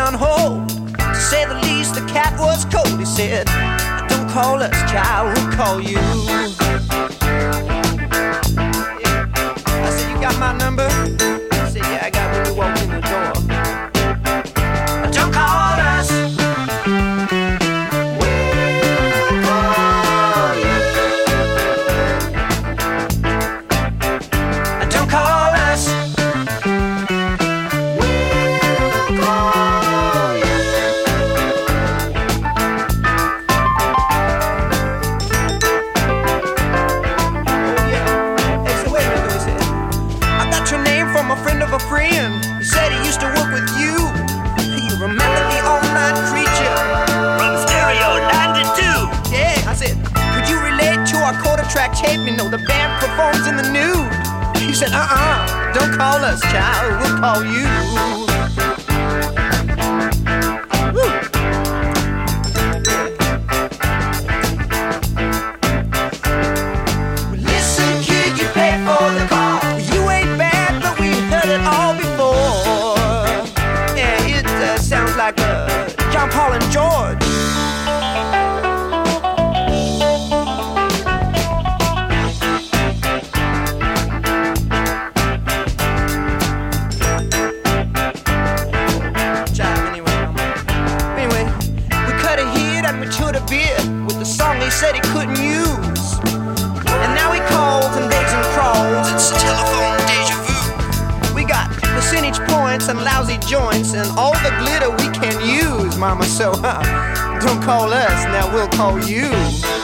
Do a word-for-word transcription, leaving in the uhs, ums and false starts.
on hold. To say the least, the cat was cold. He said, don't call us, child, we'll call you. I said, you got my number? He said, yeah, I got when you walked in the door. Don't call us, we'll call you. Don't call us, we'll call you. Oh yeah. Hey, so wait a minute, he said, I got your name from a friend of a friend. He said he used to work with you. You remember the all-night creature From Stereo ninety-two. Yeah, I said, could you relate to our quarter track tape? You know, the band performs in the nude. He said, uh-uh, don't call us, child, we'll call you. Woo. Well, listen, kid, you pay for the call. You ain't bad, but we heard it all before. Yeah, it uh, sounds like uh, John Paul and George. Jive anyway, mama. Anyway, we cut a hit and we chewed a bit with the song he said he couldn't use. And now he calls and begs and crawls. It's a telephone deja vu. We got percentage points and lousy joints and all the glitter we can use, mama. So, huh, don't call us, now we'll call you.